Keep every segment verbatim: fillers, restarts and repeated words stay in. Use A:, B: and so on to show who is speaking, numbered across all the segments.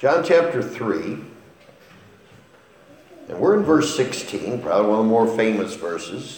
A: John chapter three, and we're in verse sixteen, probably one of the more famous verses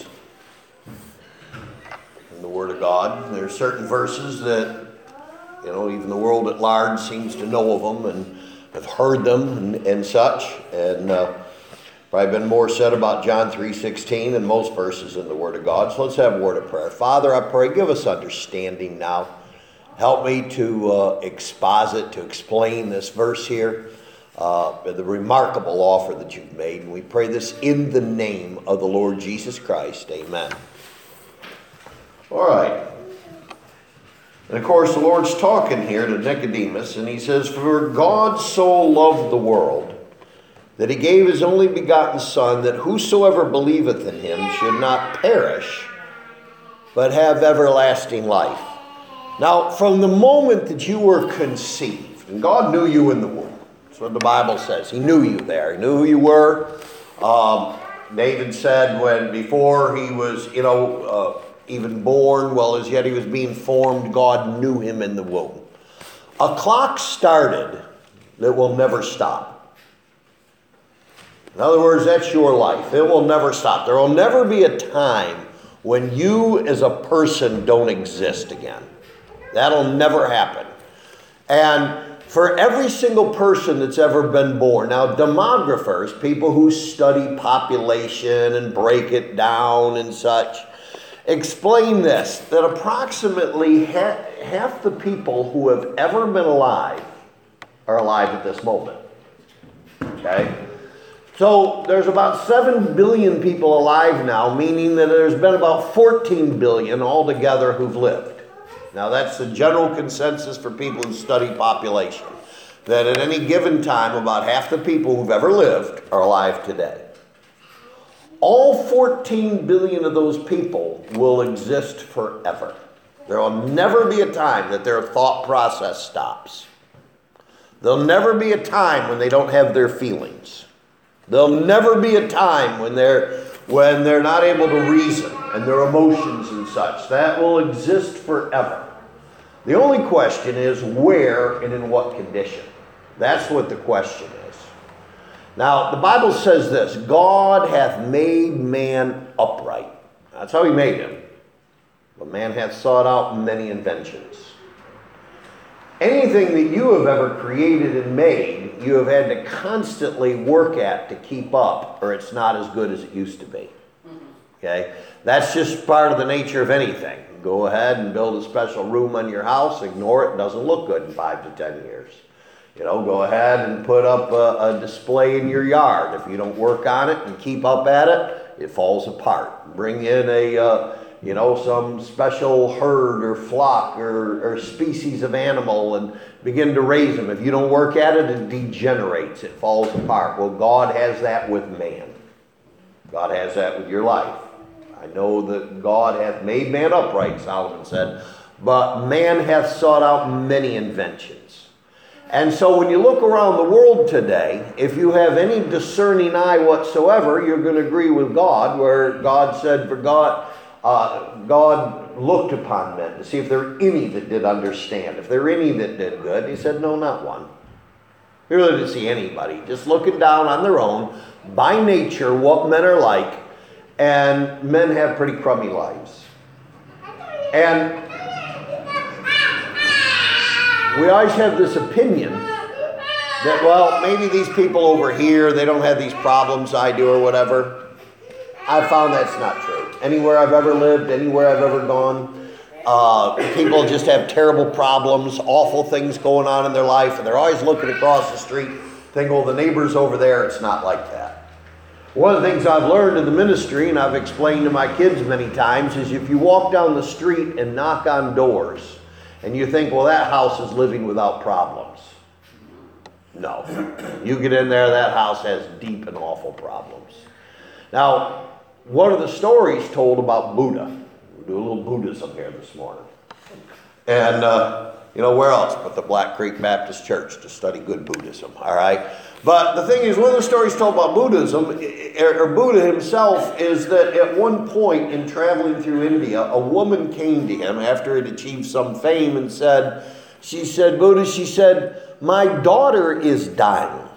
A: in the Word of God. There are certain verses that, you know, even the world at large seems to know of them and have heard them and, and such. And uh, probably been more said about John three sixteen than most verses in the Word of God. So let's have a word of prayer. Father, I pray, give us understanding now. Help me to uh, exposit, to explain this verse here, uh, the remarkable offer that you've made. And we pray this in the name of the Lord Jesus Christ. Amen. All right. And of course, the Lord's talking here to Nicodemus, and he says, "For God so loved the world, that he gave his only begotten Son, that whosoever believeth in him should not perish, but have everlasting life." Now, from the moment that you were conceived, and God knew you in the womb. That's what the Bible says. He knew you there. He knew who you were. Um, David said when before he was, you know, uh, even born, well, as yet he was being formed, God knew him in the womb. A clock started that will never stop. In other words, that's your life. It will never stop. There will never be a time when you as a person don't exist again. That'll never happen. And for every single person that's ever been born, now demographers, people who study population and break it down and such, explain this, that approximately ha- half the people who have ever been alive are alive at this moment. Okay? So there's about seven billion people alive now, meaning that there's been about fourteen billion altogether who've lived. Now that's the general consensus for people who study population, that at any given time about half the people who've ever lived are alive today. All fourteen billion of those people will exist forever. There will never be a time that their thought process stops. There'll never be a time when they don't have their feelings. There'll never be a time when they're when they're not able to reason and their emotions and such. That will exist forever. The only question is where and in what condition. That's what the question is. Now, the Bible says this, God hath made man upright. That's how he made him. But man hath sought out many inventions. Anything that you have ever created and made, you have had to constantly work at to keep up, or it's not as good as it used to be. Okay? That's just part of the nature of anything. Go ahead and build a special room on your house, ignore it, it doesn't look good in five to ten years. You know, go ahead and put up a, a display in your yard. If you don't work on it and keep up at it, it falls apart. Bring in a, uh, you know, some special herd or flock or, or species of animal and begin to raise them. If you don't work at it, it degenerates, it falls apart. Well, God has that with man. God has that with your life. I know that God hath made man upright, Solomon said, but man hath sought out many inventions. And so when you look around the world today, if you have any discerning eye whatsoever, you're going to agree with God, where God said, for God, uh, God looked upon men to see if there were any that did understand, if there were any that did good. He said, no, not one. He really didn't see anybody. Just looking down on their own, by nature, what men are like, and men have pretty crummy lives. And we always have this opinion that, well, maybe these people over here, they don't have these problems I do or whatever. I've found that's not true. Anywhere I've ever lived, anywhere I've ever gone, uh, people just have terrible problems, awful things going on in their life, and they're always looking across the street, thinking, well, the neighbor's over there. It's not like that. One of the things I've learned in the ministry, and I've explained to my kids many times, is if you walk down the street and knock on doors, and you think, well, that house is living without problems. No. You get in there, that house has deep and awful problems. Now, one of the stories told about Buddha. We'll do a little Buddhism here this morning. And, uh, you know, where else but the Black Creek Baptist Church to study good Buddhism, all right? But the thing is, one of the stories told about Buddhism, or Buddha himself, is that at one point in traveling through India, a woman came to him after he'd achieved some fame and said, she said, Buddha, she said, my daughter is dying.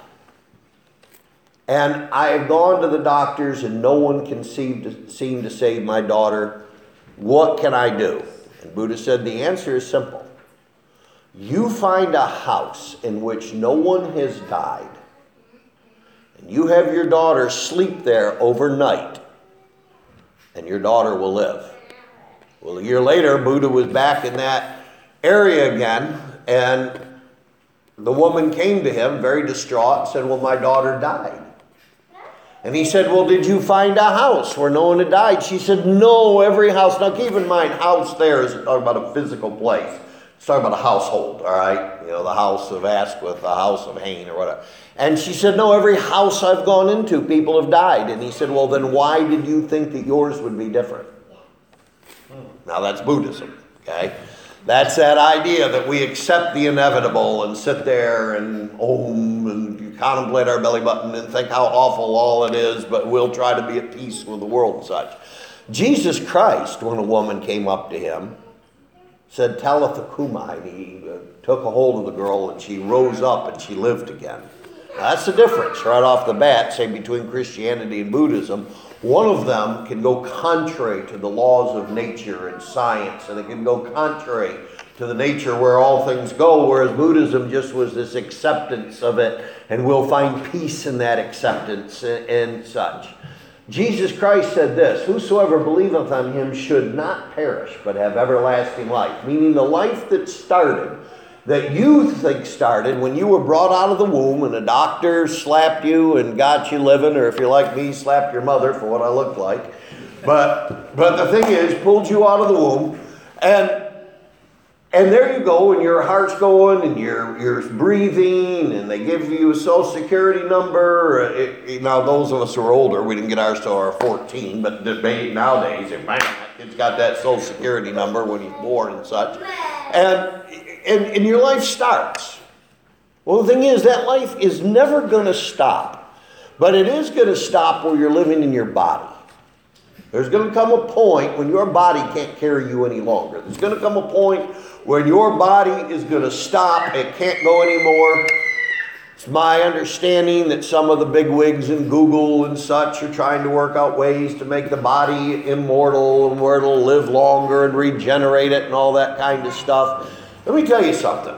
A: And I have gone to the doctors and no one can seem to, seem to save my daughter. What can I do? And Buddha said the answer is simple. You find a house in which no one has died. And you have your daughter sleep there overnight. And your daughter will live. Well, a year later, Buddha was back in that area again. And the woman came to him very distraught and said, well, my daughter died. And he said, well, did you find a house where no one had died? She said, no, every house. Now, keep in mind, house there isn't talking about a physical place. It's talking about a household, all right? You know, the house of Asquith, the house of Hain, or whatever. And she said, no, every house I've gone into, people have died. And he said, well, then why did you think that yours would be different? Now, that's Buddhism, okay? That's that idea that we accept the inevitable and sit there and om and contemplate our belly button and think how awful all it is, but we'll try to be at peace with the world and such. Jesus Christ, when a woman came up to him, said, Talitha Cumi, and he uh, took a hold of the girl and she rose up and she lived again. Now, that's the difference right off the bat, say, between Christianity and Buddhism. One of them can go contrary to the laws of nature and science, and it can go contrary to the nature where all things go, whereas Buddhism just was this acceptance of it, and we'll find peace in that acceptance and, and such. Jesus Christ said this, whosoever believeth on him should not perish, but have everlasting life, meaning the life that started, that you think started when you were brought out of the womb and a doctor slapped you and got you living, or if you're like me, slapped your mother for what I look like. But but the thing is, pulled you out of the womb, and and there you go, and your heart's going, and you're you're breathing, and they give you a social security number. It, it, now, those of us who are older, we didn't get ours till our fourteen, but debate nowadays, and man, that kid's got that social security number when he's born and such. And And, and your life starts. Well, the thing is, that life is never going to stop. But it is going to stop where you're living in your body. There's going to come a point when your body can't carry you any longer. There's going to come a point when your body is going to stop. It can't go anymore. It's my understanding that some of the big wigs in Google and such are trying to work out ways to make the body immortal and where it'll live longer and regenerate it and all that kind of stuff. Let me tell you something.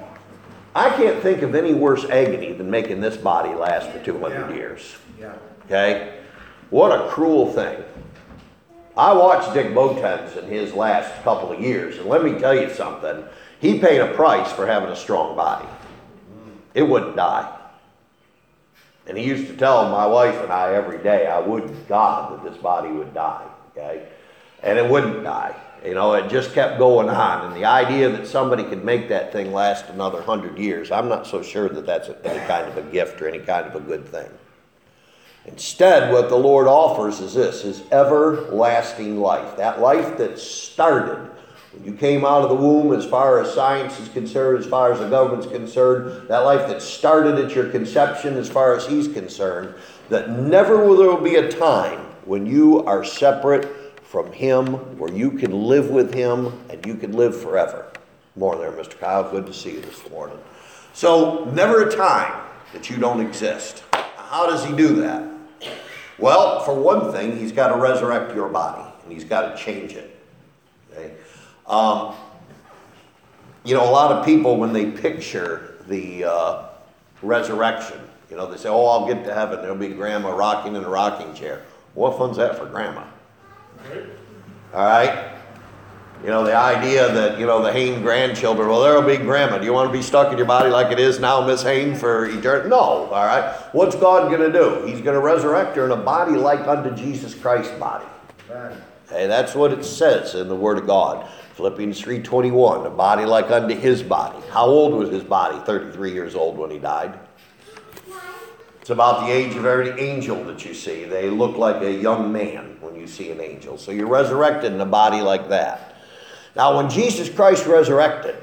A: I can't think of any worse agony than making this body last for two hundred yeah. years. Yeah. Okay? What a cruel thing. I watched Dick Botens in his last couple of years, and let me tell you something. He paid a price for having a strong body. It wouldn't die. And he used to tell my wife and I every day, I would God that this body would die. Okay? And it wouldn't die. You know, it just kept going on. And the idea that somebody could make that thing last another hundred years, I'm not so sure that that's any kind of a gift or any kind of a good thing. Instead, what the Lord offers is this, is everlasting life. That life that started when you came out of the womb, as far as science is concerned, as far as the government's concerned, that life that started at your conception as far as he's concerned, that never will there be a time when you are separate from him, where you can live with him and you can live forever. More there, Mister Kyle. Good to see you this morning. So, never a time that you don't exist. How does he do that? Well, for one thing, he's got to resurrect your body, and he's got to change it. Okay? Um, you know, a lot of people, when they picture the uh, resurrection, you know, they say, oh, I'll get to heaven. There'll be grandma rocking in a rocking chair. What fun's that for grandma? All right? You know, the idea that, you know, the Hain grandchildren, well, there'll be grandma. Do you want to be stuck in your body like it is now, Miss Hain, for eternity? No, all right? What's God going to do? He's going to resurrect her in a body like unto Jesus Christ's body. Right. Okay, that's what it says in the Word of God. Philippians three twenty-one, a body like unto his body. How old was his body? thirty-three years old when he died. It's about the age of every angel that you see. They look like a young man when you see an angel. So you're resurrected in a body like that. Now, when Jesus Christ resurrected,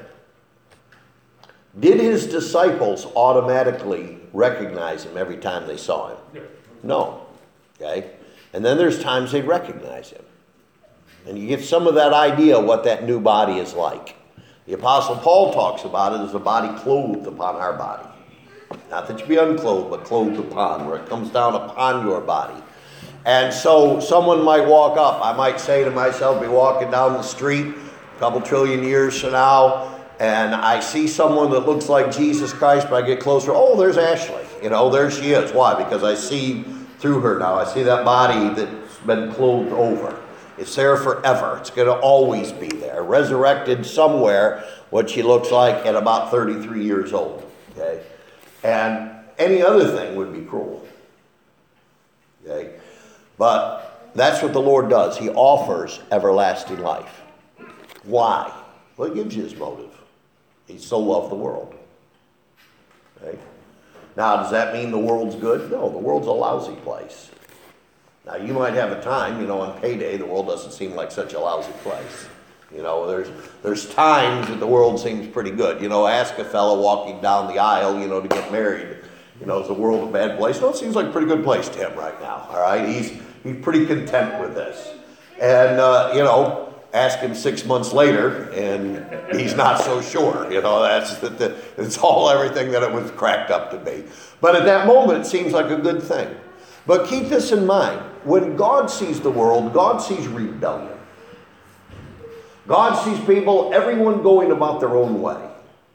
A: did his disciples automatically recognize him every time they saw him? No. Okay? And then there's times they recognize him. And you get some of that idea of what that new body is like. The Apostle Paul talks about it as a body clothed upon our body. Not that you be unclothed, but clothed upon, where it comes down upon your body. And so someone might walk up. I might say to myself, be walking down the street a couple trillion years from now, and I see someone that looks like Jesus Christ, but I get closer. Oh, there's Ashley. You know, there she is. Why? Because I see through her now. I see that body that's been clothed over. It's there forever. It's going to always be there. Resurrected somewhere, what she looks like at about thirty-three years old. Okay? And any other thing would be cruel. Okay? But that's what the Lord does. He offers everlasting life. Why? Well, it gives you his motive. He so loved the world. Okay? Now, does that mean the world's good? No, the world's a lousy place. Now, you might have a time, you know, on payday, the world doesn't seem like such a lousy place. You know, there's there's times that the world seems pretty good. You know, ask a fellow walking down the aisle, you know, to get married. You know, is the world a bad place? No, it seems like a pretty good place to him right now, all right? He's, he's pretty content with this. And, uh, you know, ask him six months later, and he's not so sure. You know, that's the, the, it's all everything that it was cracked up to be. But at that moment, it seems like a good thing. But keep this in mind. When God sees the world, God sees rebellion. God sees people, everyone going about their own way.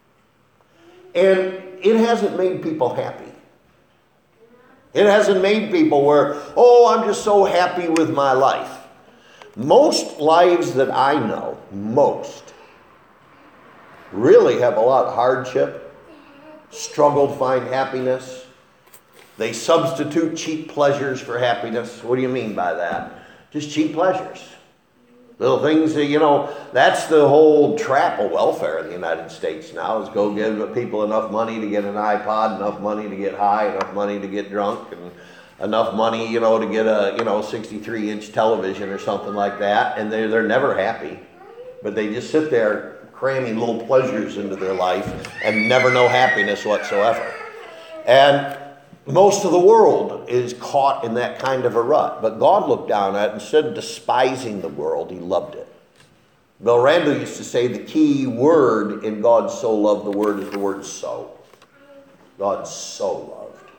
A: And it hasn't made people happy. It hasn't made people where, oh, I'm just so happy with my life. Most lives that I know, most, really have a lot of hardship, struggle to find happiness. They substitute cheap pleasures for happiness. What do you mean by that? Just cheap pleasures. Little things that, you know, that's the whole trap of welfare in the United States now, is go give people enough money to get an iPod, enough money to get high, enough money to get drunk, and enough money, you know, to get a, you know, sixty-three inch television or something like that, and they're, they're never happy. But they just sit there cramming little pleasures into their life and never know happiness whatsoever. And most of the world is caught in that kind of a rut. But God looked down at it, instead of despising the world, he loved it. Bill Randall used to say the key word in God so loved the word is the word so. God so loved.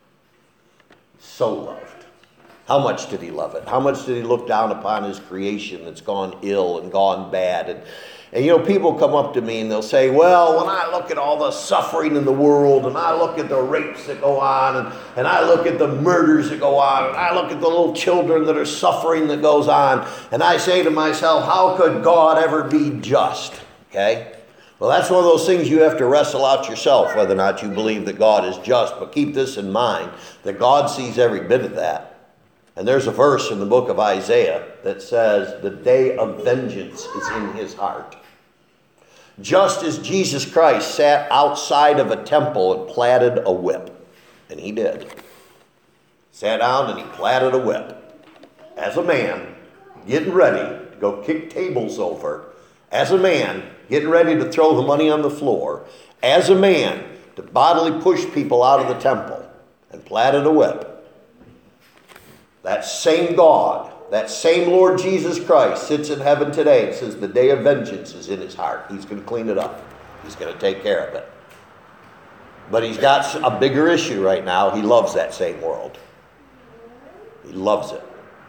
A: So loved. How much did he love it? How much did he look down upon his creation that's gone ill and gone bad? And, and you know, people come up to me and they'll say, well, when I look at all the suffering in the world, and I look at the rapes that go on, and, and I look at the murders that go on, and I look at the little children that are suffering that goes on, and I say to myself, how could God ever be just? Okay? Well, that's one of those things you have to wrestle out yourself, whether or not you believe that God is just. But keep this in mind, that God sees every bit of that. And there's a verse in the book of Isaiah that says, the day of vengeance is in his heart. Just as Jesus Christ sat outside of a temple and platted a whip. And he did. Sat down and he platted a whip. As a man, getting ready to go kick tables over. As a man, getting ready to throw the money on the floor. As a man, to bodily push people out of the temple. And platted a whip. That same God, that same Lord Jesus Christ sits in heaven today and says the day of vengeance is in his heart. He's going to clean it up. He's going to take care of it. But he's got a bigger issue right now. He loves that same world. He loves it.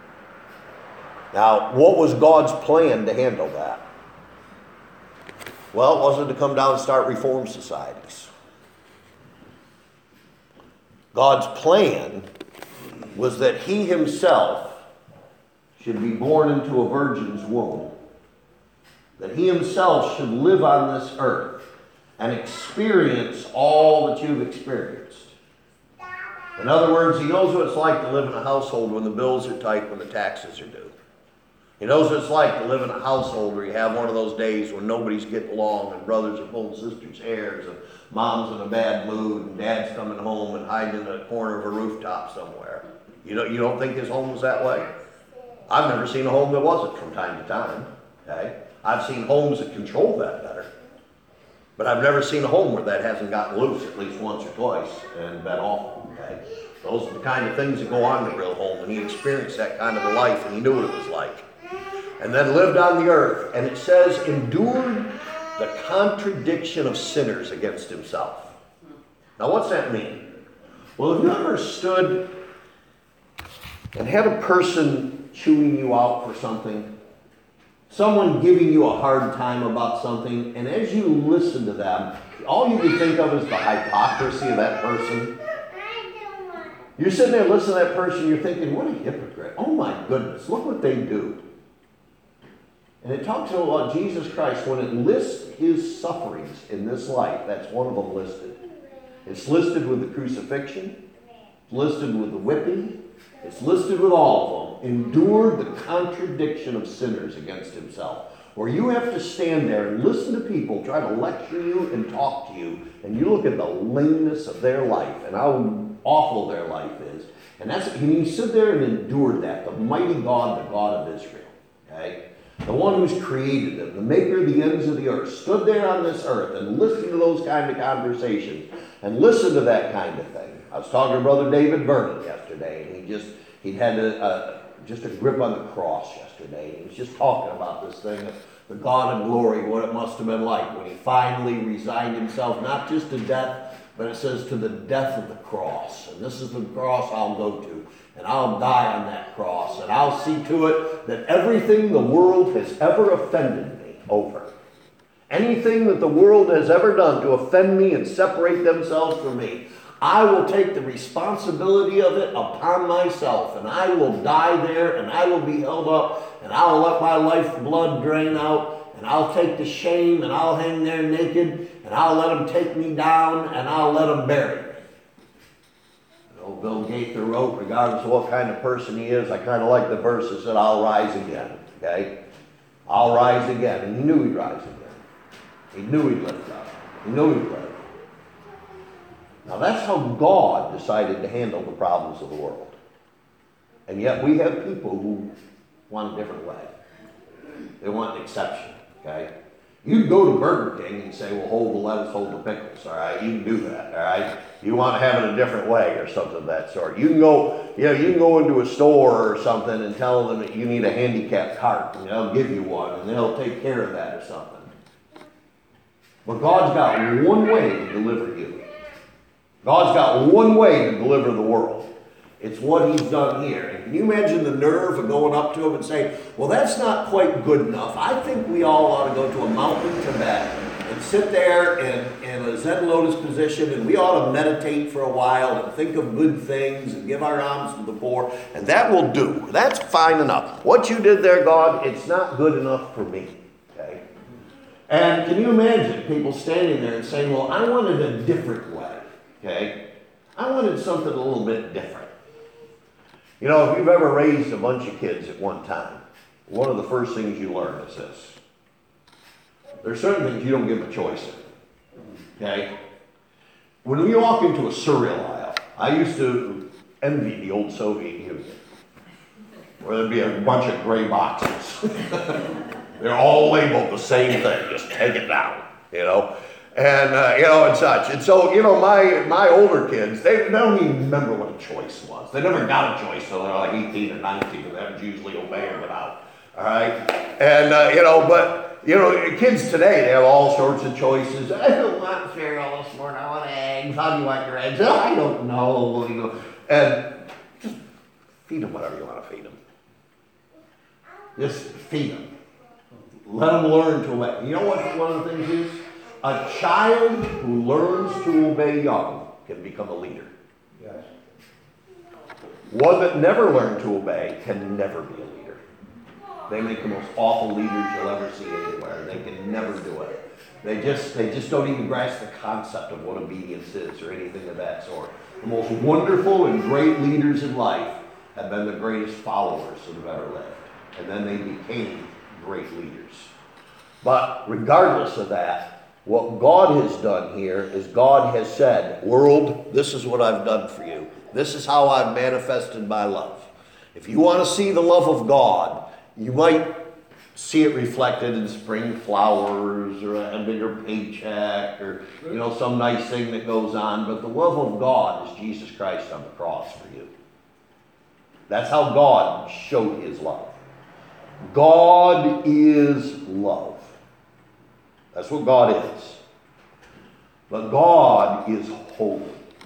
A: Now, what was God's plan to handle that? Well, it wasn't to come down and start reform societies. God's plan was that he himself should be born into a virgin's womb. That he himself should live on this earth and experience all that you've experienced. In other words, he knows what it's like to live in a household when the bills are tight, when the taxes are due. He knows what it's like to live in a household where you have one of those days when nobody's getting along and brothers are pulling sisters' hairs and mom's in a bad mood and dad's coming home and hiding in the corner of a rooftop somewhere. You don't, you don't think his home was that way? I've never seen a home that wasn't from time to time. Okay? I've seen homes that control that better. But I've never seen a home where that hasn't gotten loose at least once or twice and been awful. Okay? Those are the kind of things that go on in a real home, and he experienced that kind of a life and he knew what it was like. And then lived on the earth, and it says endured the contradiction of sinners against himself. Now what's that mean? Well, have you ever stood and had a person chewing you out for something? Someone giving you a hard time about something, and as you listen to them, all you can think of is the hypocrisy of that person. You're sitting there listening to that person, you're thinking, what a hypocrite. Oh my goodness, look what they do. And it talks about Jesus Christ. When it lists his sufferings in this life, that's one of them listed. It's listed with the crucifixion. It's listed with the whipping. It's listed with all of them. Endured the contradiction of sinners against himself. Where you have to stand there and listen to people try to lecture you and talk to you, and you look at the lameness of their life and how awful their life is. And that's and he stood there and endured that. The mighty God, the God of Israel. Okay? The one who's created them, the maker of the ends of the earth, stood there on this earth and listened to those kind of conversations and listened to that kind of thing. I was talking to Brother David Vernon yesterday, and he just, he'd had a, a, just a grip on the cross yesterday. He was just talking about this thing of the God of glory, what it must have been like when he finally resigned himself, not just to death, but it says to the death of the cross. And this is the cross I'll go to. And I'll die on that cross. And I'll see to it that everything the world has ever offended me over, anything that the world has ever done to offend me and separate themselves from me, I will take the responsibility of it upon myself. And I will die there, and I will be held up, and I'll let my life blood drain out, and I'll take the shame, and I'll hang there naked, and I'll let them take me down, and I'll let them bury me. Bill Gaither wrote, regardless of what kind of person he is, I kind of like the verse that said, I'll rise again, okay? I'll rise again. And he knew he'd rise again. He knew he'd lift up. He knew he'd live. Now that's how God decided to handle the problems of the world. And yet we have people who want a different way. They want an exception, okay? You can go to Burger King and say, well, hold the lettuce, hold the pickles, all right? You can do that, all right? You want to have it a different way or something of that sort. You can go, you know, you can go into a store or something and tell them that you need a handicapped cart, and they'll give you one, and they'll take care of that or something. But God's got one way to deliver you. God's got one way to deliver the world. It's what he's done here. And can you imagine the nerve of going up to him and saying, well, that's not quite good enough. I think we all ought to go to a mountain in Tibet and sit there in, in a Zen lotus position, and we ought to meditate for a while and think of good things and give our alms to the poor, and that will do. That's fine enough. What you did there, God, it's not good enough for me. Okay? And can you imagine people standing there and saying, well, I wanted a different way. Okay? I wanted something a little bit different. You know, if you've ever raised a bunch of kids at one time, one of the first things you learn is this. There's certain things you don't give a choice in. Okay? When we walk into a cereal aisle, I used to envy the old Soviet Union, where there'd be a bunch of gray boxes. They're all labeled the same thing, just take it down, you know? And, uh, you know, and such. And so, you know, my my older kids, they, they don't even remember what a choice was. They never got a choice until they're like eighteen or nineteen, and that's usually obeying it out. All right? And, uh, you know, but, you know, kids today, they have all sorts of choices. I don't want cereal this morning. I want eggs. How do you want your eggs? Oh, I don't know. You know. And just feed them whatever you want to feed them. Just feed them. Let them learn to obey. You know what one of the things is? A child who learns to obey young can become a leader. Yes. One that never learned to obey can never be a leader. They make the most awful leaders you'll ever see anywhere. They can never do it. They just they just don't even grasp the concept of what obedience is or anything of that sort. The most wonderful and great leaders in life have been the greatest followers that have ever lived. And then they became great leaders. But regardless of that, what God has done here is God has said, world, this is what I've done for you. This is how I've manifested my love. If you want to see the love of God, you might see it reflected in spring flowers or a bigger paycheck or, you know, some nice thing that goes on. But the love of God is Jesus Christ on the cross for you. That's how God showed his love. God is love. That's what God is. But God is holy.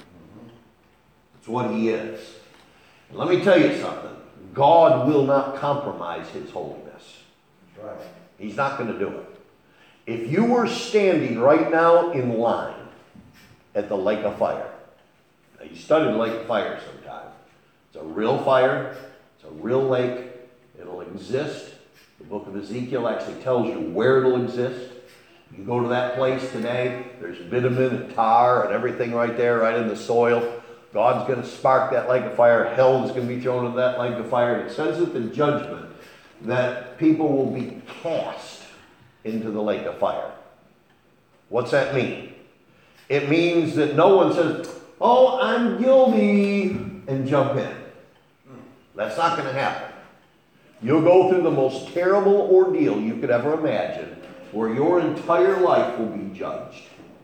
A: That's what he is. And let me tell you something. God will not compromise his holiness.
B: That's right.
A: He's not going to do it. If you were standing right now in line at the lake of fire, now you studied the lake of fire sometime. It's a real fire. It's a real lake. It'll exist. The book of Ezekiel actually tells you where it'll exist. You can go to that place today. There's bitumen and tar and everything right there, right in the soil. God's going to spark that lake of fire. Hell is going to be thrown into that lake of fire. And it says at the judgment that people will be cast into the lake of fire. What's that mean? It means that no one says, oh, I'm guilty, and jump in. That's not going to happen. You'll go through the most terrible ordeal you could ever imagine, where your entire life will be judged.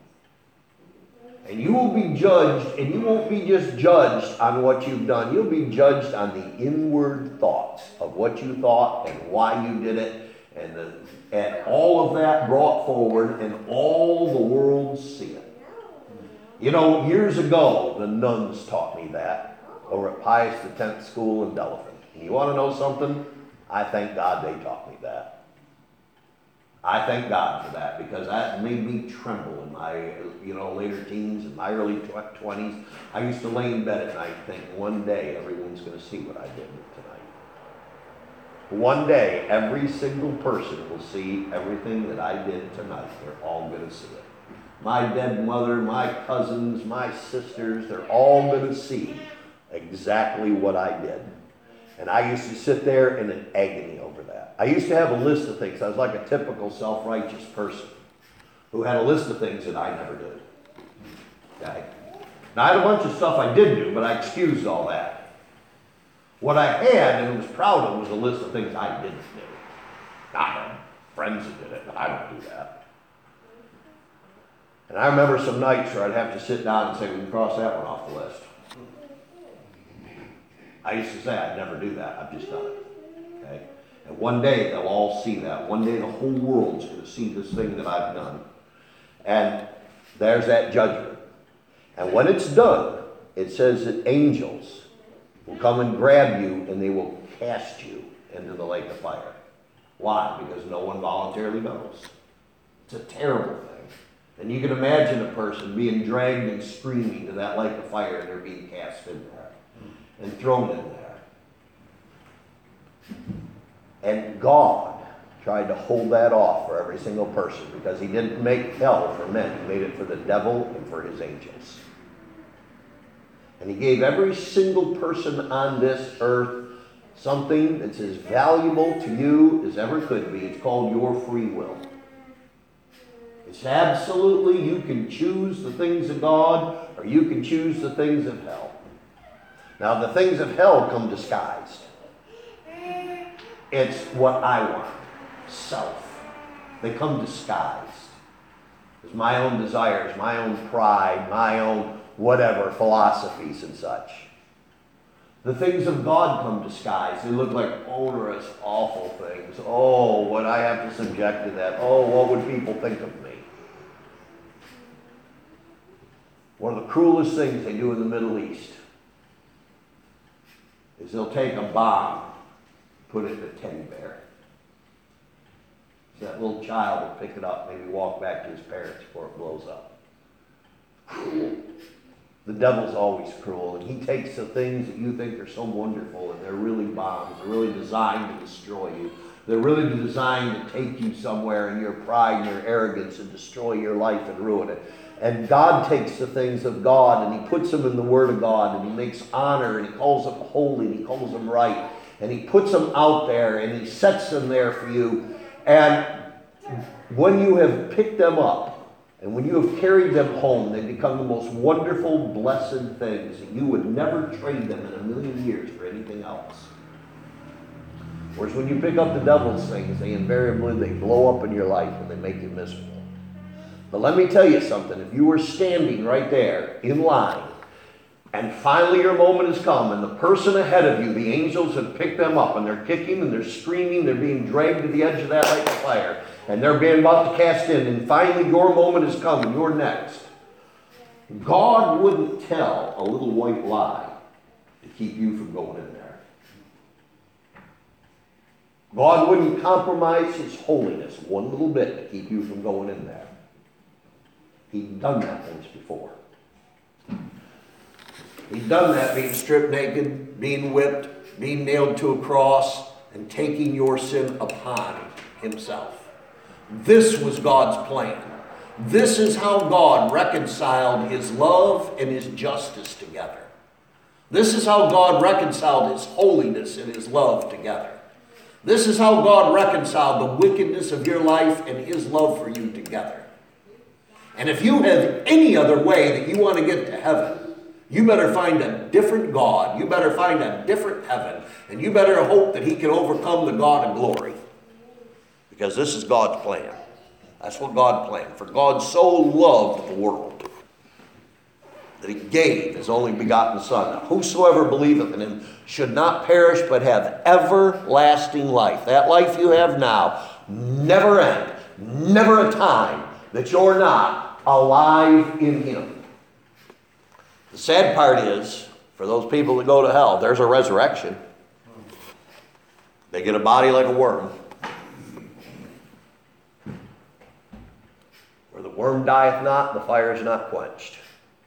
A: And you will be judged, and you won't be just judged on what you've done. You'll be judged on the inward thoughts of what you thought and why you did it, and, the, and all of that brought forward, and all the world see it. You know, years ago, the nuns taught me that over at Pius the tenth School in Delavan. And you want to know something? I thank God they taught me that. I thank God for that, because that made me tremble in my, you know, later teens and my early twenties. I used to lay in bed at night thinking, one day everyone's going to see what I did tonight. One day every single person will see everything that I did tonight. They're all going to see it. My dead mother, my cousins, my sisters, they're all going to see exactly what I did. And I used to sit there in an agony over that. I used to have a list of things. I was like a typical self-righteous person who had a list of things that I never did. Okay? Now, I had a bunch of stuff I did do, but I excused all that. What I had and was proud of was a list of things I didn't do. I had friends that did it, but I don't do that. And I remember some nights where I'd have to sit down and say, we can cross that one off the list. I used to say, I'd never do that. I've just done it. Okay? And one day they'll all see that. One day the whole world's going to see this thing that I've done. And there's that judgment. And when it's done, it says that angels will come and grab you and they will cast you into the lake of fire. Why? Because no one voluntarily goes. It's a terrible thing. And you can imagine a person being dragged and screaming to that lake of fire, and they're being cast in there and thrown in there. And God tried to hold that off for every single person, because he didn't make hell for men. He made it for the devil and for his angels. And he gave every single person on this earth something that's as valuable to you as ever could be. It's called your free will. It's absolutely, you can choose the things of God, or you can choose the things of hell. Now, the things of hell come disguised. It's what I want. Self. They come disguised. It's my own desires, my own pride, my own whatever, philosophies and such. The things of God come disguised. They look like onerous, awful things. Oh, what I have to subject to that. Oh, what would people think of me? One of the cruelest things they do in the Middle East is they'll take a bomb, put it in a teddy bear. So that little child will pick it up, maybe walk back to his parents before it blows up. Cruel. The devil's always cruel, and he takes the things that you think are so wonderful, and they're really bombs. They're really designed to destroy you. They're really designed to take you somewhere in your pride and your arrogance and destroy your life and ruin it. And God takes the things of God and he puts them in the Word of God, and he makes honor, and he calls them holy, and he calls them right, and he puts them out there, and he sets them there for you. And when you have picked them up, and when you have carried them home, they become the most wonderful, blessed things that you would never trade them in a million years for anything else. Whereas when you pick up the devil's things, they invariably, they blow up in your life and they make you miserable. But let me tell you something. If you were standing right there in line and finally your moment has come, and the person ahead of you, the angels have picked them up, and they're kicking and they're screaming, they're being dragged to the edge of that lake of fire, and they're being about to cast in, and finally your moment has come, and you're next. God wouldn't tell a little white lie to keep you from going in there. God wouldn't compromise his holiness one little bit to keep you from going in there. He'd done that once before. He'd done that, being stripped naked, being whipped, being nailed to a cross, and taking your sin upon himself. This was God's plan. This is how God reconciled his love and his justice together. This is how God reconciled his holiness and his love together. This is how God reconciled the wickedness of your life and his love for you together. And if you have any other way that you want to get to heaven, you better find a different God. You better find a different heaven. And you better hope that he can overcome the God of glory. Because this is God's plan. That's what God planned. For God so loved the world that he gave his only begotten Son. Now, whosoever believeth in him should not perish but have everlasting life. That life you have now, never end. Never a time that you're not alive in him. The sad part is, for those people that go to hell, there's a resurrection. They get a body like a worm. Where the worm dieth not, the fire is not quenched.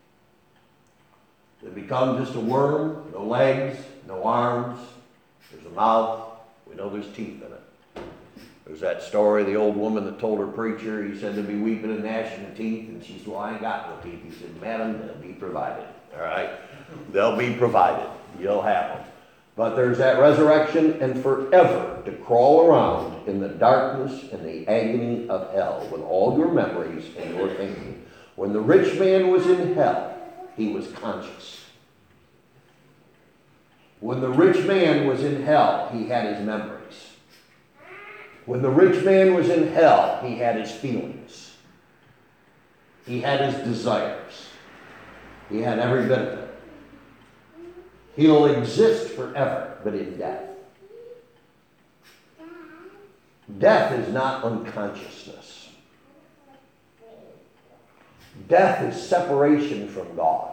A: They become just a worm, no legs, no arms. There's a mouth. We know there's teeth in it. There's that story of the old woman that told her preacher, he said, they'll be weeping and gnashing of teeth. And she said, well, I ain't got no teeth. He said, madam, they'll be provided. All right? They'll be provided. You'll have them. But there's that resurrection, and forever to crawl around in the darkness and the agony of hell with all your memories and your thinking. When the rich man was in hell, he was conscious. When the rich man was in hell, he had his memories. When the rich man was in hell, he had his feelings. He had his desires. He had every bit of it. He'll exist forever, but in death. Death is not unconsciousness. Death is separation from God.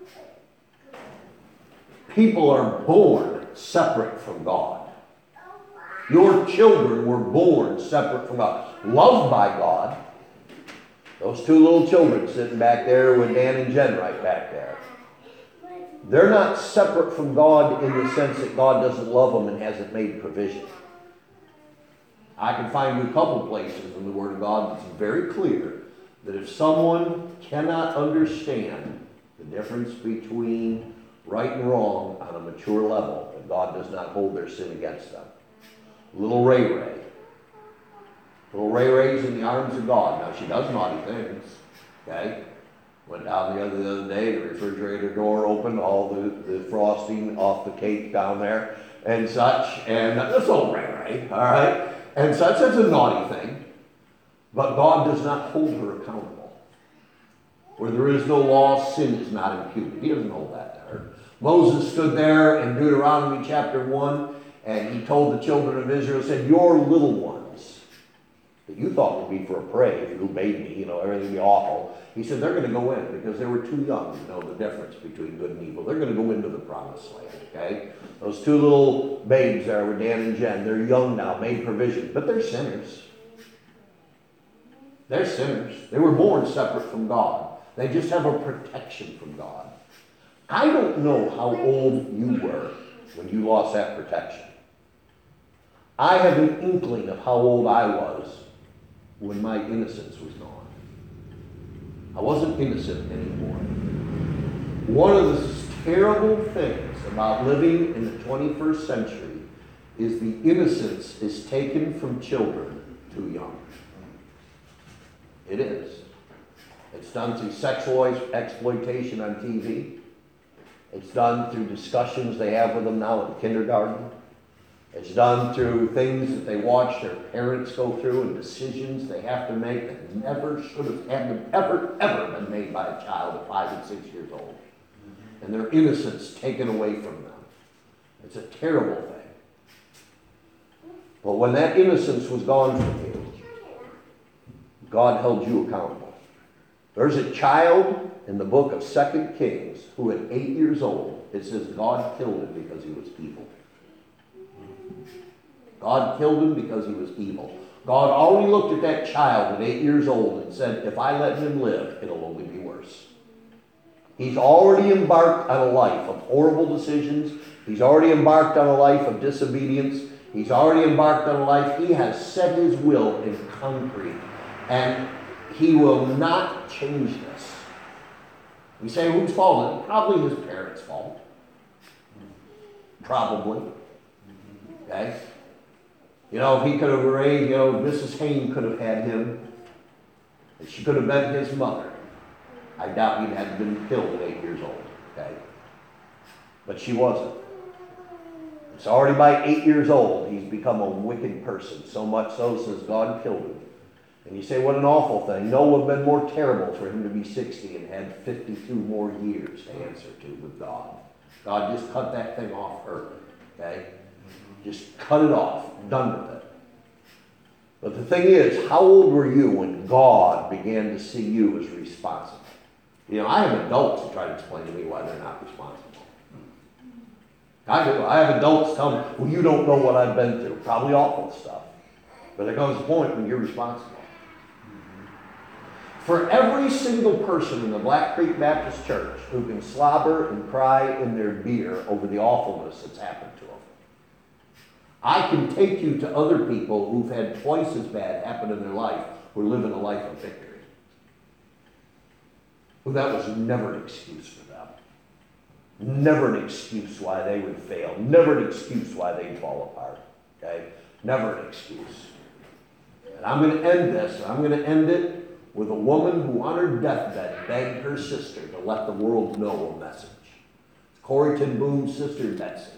A: People are born separate from God. Your children were born separate from God. Loved by God. Those two little children sitting back there with Dan and Jen right back there. They're not separate from God in the sense that God doesn't love them and hasn't made provision. I can find you a couple places in the Word of God that's very clear that if someone cannot understand the difference between right and wrong on a mature level, that God does not hold their sin against them. Little Ray Ray. Little Ray Ray's in the arms of God. Now, she does naughty things, okay? Went down the other, the other day, the refrigerator door opened, all the, the frosting off the cake down there and such. And that's old Ray Ray, all right? And such, that's a naughty thing. But God does not hold her accountable. Where there is no law, sin is not imputed. He doesn't hold that to her. Moses stood there in Deuteronomy chapter one, and he told the children of Israel, said, your little ones, that you thought would be for a prey, if you obeyed me, you know, everything would be awful. He said, they're going to go in because they were too young to know the difference between good and evil. They're going to go into the promised land, okay? Those two little babes there with Dan and Jen, they're young now, made provision, but they're sinners. They're sinners. They were born separate from God. They just have a protection from God. I don't know how old you were when you lost that protection. I have an inkling of how old I was when my innocence was gone. I wasn't innocent anymore. One of the terrible things about living in the twenty-first century is the innocence is taken from children too young. It is. It's done through sexual exploitation on T V. It's done through discussions they have with them now in kindergarten. It's done through things that they watch their parents go through and decisions they have to make that never should have had to ever, ever been made by a child at five and six years old. and their innocence taken away from them. It's a terrible thing. But when that innocence was gone from you, God held you accountable. There's a child in the book of Second Kings who at eight years old, it says God killed him because he was evil. God killed him because he was evil. God already looked at that child at eight years old and said, if I let him live, it'll only be worse. He's already embarked on a life of horrible decisions. He's already embarked on a life of disobedience. He's already embarked on a life. He has set his will in concrete. And he will not change this. We say, whose fault is it? Probably his parents' fault. Probably. Okay? You know, if he could have raised, you know, Missus Hayne could have had him. And she could have been his mother. I doubt he'd have been killed at eight years old. Okay? But she wasn't. It's already by eight years old, he's become a wicked person. So much so, says God killed him. And you say, what an awful thing. No, it would have been more terrible for him to be sixty and had fifty-two more years to answer to with God. God just cut that thing off early. Okay? Just cut it off. Done with it. But the thing is, how old were you when God began to see you as responsible? You know, I have adults who try to explain to me why they're not responsible. I do. I have adults tell me, well, you don't know what I've been through. Probably awful stuff. But there comes a point when you're responsible. For every single person in the Black Creek Baptist Church who can slobber and cry in their beer over the awfulness that's happened to them, I can take you to other people who've had twice as bad happen in their life who are living a life of victory. Well, that was never an excuse for them. Never an excuse why they would fail. Never an excuse why they'd fall apart. Okay? Never an excuse. And I'm going to end this, and I'm going to end it with a woman who on her deathbed begged her sister to let the world know a message. It's Corrie ten Boom's sister, Betsy.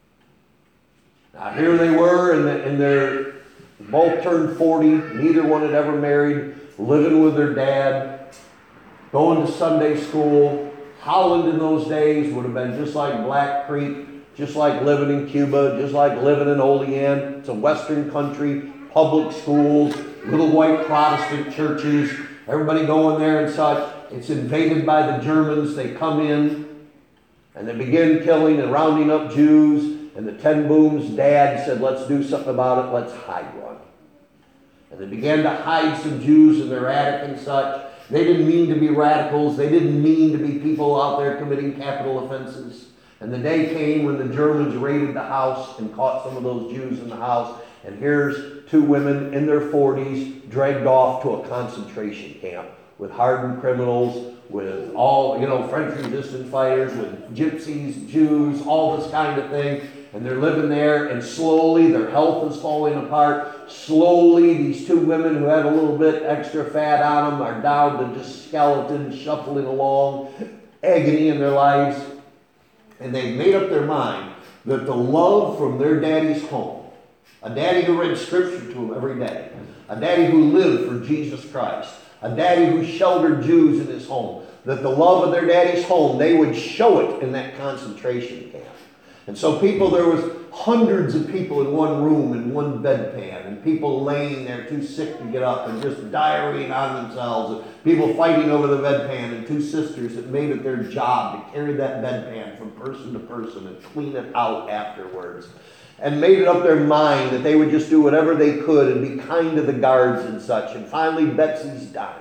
A: Now here they were, and the, and they're both turned forty. Neither one had ever married. Living with their dad. Going to Sunday school. Holland in those days would have been just like Black Creek, just like living in Cuba, just like living in Olean. It's a Western country, public schools, little white Protestant churches, everybody going there and such. It's invaded by the Germans. They come in and they begin killing and rounding up Jews. And the Ten Boom's dad said, let's do something about it. Let's hide one. And they began to hide some Jews in their attic and such. They didn't mean to be radicals. They didn't mean to be people out there committing capital offenses. And the day came when the Germans raided the house and caught some of those Jews in the house. And here's two women in their forties dragged off to a concentration camp with hardened criminals, with all, you know, French resistance fighters, with gypsies, Jews, all this kind of thing. And they're living there, and slowly their health is falling apart. Slowly these two women who had a little bit extra fat on them are down to just skeletons shuffling along, agony in their lives. And they've made up their mind that the love from their daddy's home, a daddy who read scripture to them every day, a daddy who lived for Jesus Christ, a daddy who sheltered Jews in his home, that the love of their daddy's home, they would show it in that concentration camp. And so people, there was hundreds of people in one room in one bedpan, and people laying there too sick to get up and just diarrheaing on themselves, and people fighting over the bedpan, and two sisters that made it their job to carry that bedpan from person to person and clean it out afterwards, and made it up their mind that they would just do whatever they could and be kind to the guards and such. And finally Betsy's dying.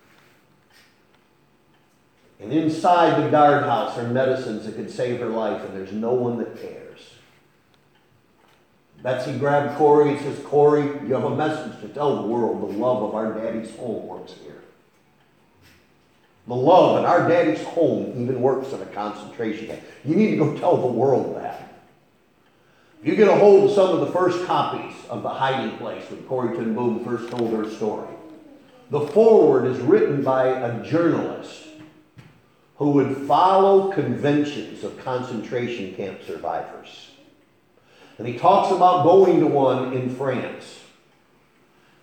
A: And inside the guardhouse are medicines that could save her life, and there's no one that cares. Betsy grabbed Corrie and says, Corrie, you have a message to tell the world. The love of our daddy's home works here. The love in our daddy's home even works in a concentration camp. You need to go tell the world that. If you get a hold of some of the first copies of The Hiding Place when Corrie ten Boom first told her story, the foreword is written by a journalist who would follow conventions of concentration camp survivors. And he talks about going to one in France.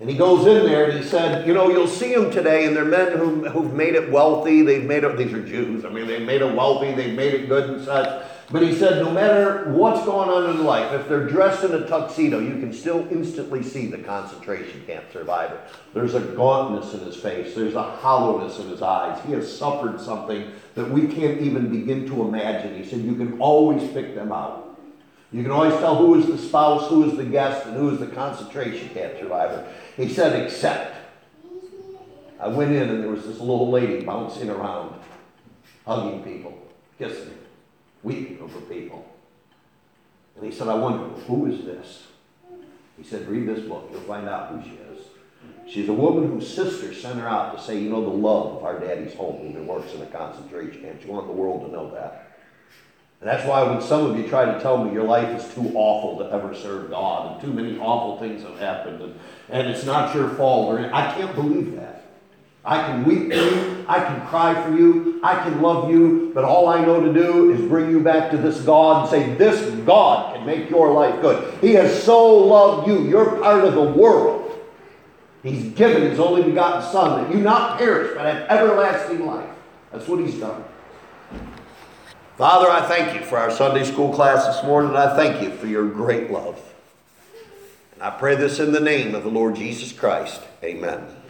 A: And he goes in there and he said, you know, you'll see them today, and they're men who, who've made it wealthy. They've made it, these are Jews. I mean, they've made it wealthy. They've made it good and such. But he said, no matter what's going on in life, if they're dressed in a tuxedo, you can still instantly see the concentration camp survivor. There's a gauntness in his face. There's a hollowness in his eyes. He has suffered something that we can't even begin to imagine. He said, you can always pick them out. You can always tell who is the spouse, who is the guest, and who is the concentration camp survivor. He said, except. I went in and there was this little lady bouncing around, hugging people, kissing, weeping over people. And he said, I wonder, who is this? He said, read this book. You'll find out who she is. She's a woman whose sister sent her out to say, you know, the love of our daddy's home even works in a concentration camp. She wanted the world to know that. And that's why when some of you try to tell me your life is too awful to ever serve God, and too many awful things have happened, and, and it's not your fault, or I can't believe that. I can weep for you, I can cry for you, I can love you, but all I know to do is bring you back to this God and say, this God can make your life good. He has so loved you. You're part of the world. He's given his only begotten Son that you not perish, but have everlasting life. That's what he's done. Father, I thank you for our Sunday school class this morning, and I thank you for your great love. And I pray this in the name of the Lord Jesus Christ. Amen.